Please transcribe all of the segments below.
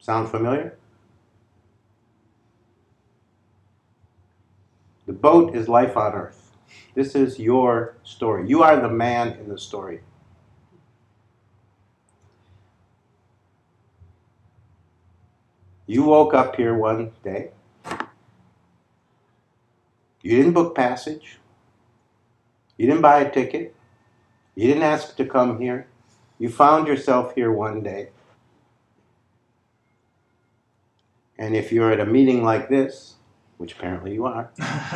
Sound familiar? The boat is life on earth. This is your story. You are the man in the story. You woke up here one day. You didn't book passage. You didn't buy a ticket. You didn't ask to come here. You found yourself here one day. And if you're at a meeting like this, which apparently you are,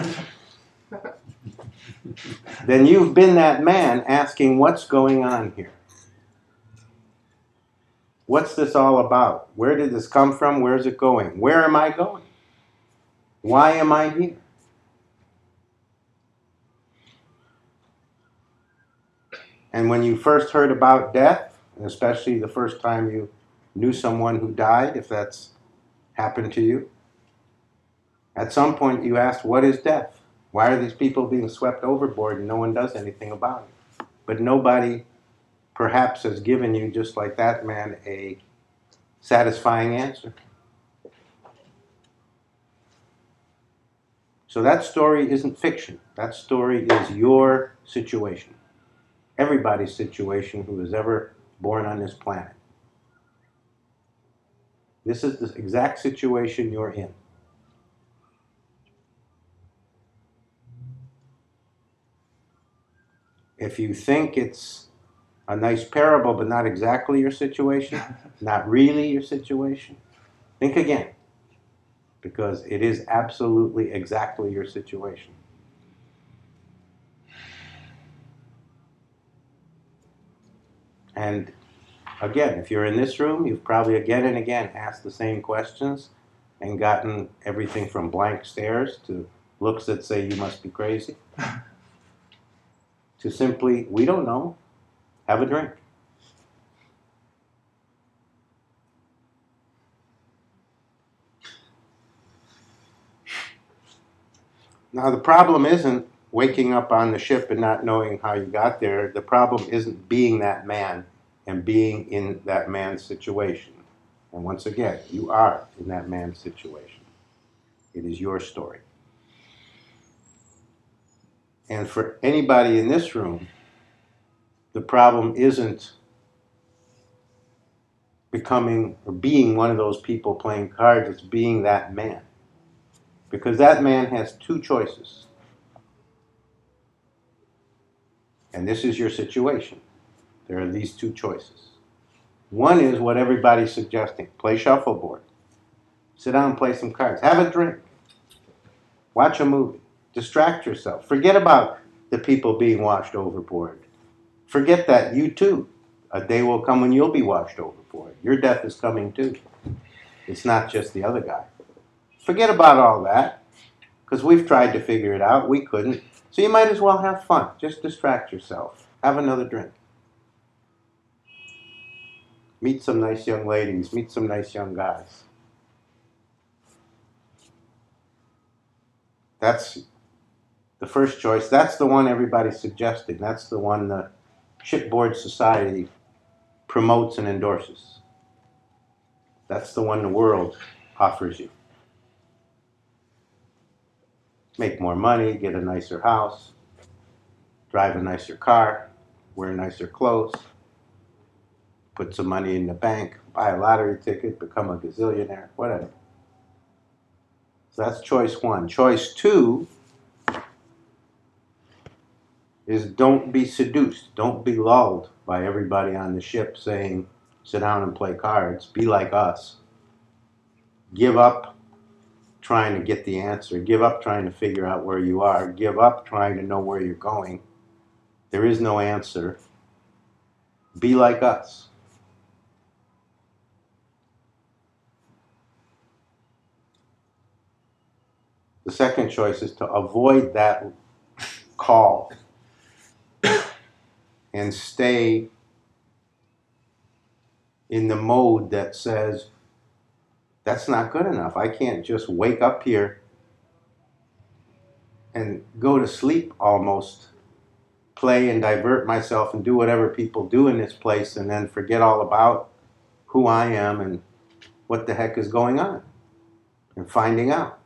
then you've been that man asking what's going on here. What's this all about? Where did this come from? Where's it going? Where am I going? Why am I here? And when you first heard about death, and especially the first time you knew someone who died, if that's happened to you, at some point you asked, what is death? Why are these people being swept overboard and no one does anything about it? But nobody perhaps has given you, just like that man, a satisfying answer. So that story isn't fiction. That story is your situation. Everybody's situation who is ever born on this planet. This is the exact situation you're in. If you think it's a nice parable, but not exactly your situation, not really your situation, think again, because it is absolutely exactly your situation. And again, if you're in this room, you've probably again and again asked the same questions and gotten everything from blank stares to looks that say you must be crazy to simply, we don't know, have a drink. Now, the problem isn't waking up on the ship and not knowing how you got there. The problem isn't being that man and being in that man's situation. And once again, you are in that man's situation. It is your story. And for anybody in this room, the problem isn't becoming or being one of those people playing cards, it's being that man. Because that man has two choices. And this is your situation. There are these two choices. One is what everybody's suggesting. Play shuffleboard. Sit down and play some cards. Have a drink. Watch a movie. Distract yourself. Forget about the people being washed overboard. Forget that you too. A day will come when you'll be washed overboard. Your death is coming too. It's not just the other guy. Forget about all that, because we've tried to figure it out. We couldn't. So you might as well have fun. Just distract yourself. Have another drink. Meet some nice young ladies. Meet some nice young guys. That's the first choice. That's the one everybody's suggesting. That's the one the Shipboard Society promotes and endorses. That's the one the world offers you. Make more money, get a nicer house, drive a nicer car, wear nicer clothes, put some money in the bank, buy a lottery ticket, become a gazillionaire, whatever. So that's choice one. Choice two is don't be seduced. Don't be lulled by everybody on the ship saying, sit down and play cards. Be like us. Give up trying to get the answer. Give up trying to figure out where you are. Give up trying to know where you're going. There is no answer. Be like us. The second choice is to avoid that call and stay in the mode that says, that's not good enough. I can't just wake up here and go to sleep almost, play and divert myself and do whatever people do in this place and then forget all about who I am and what the heck is going on and finding out.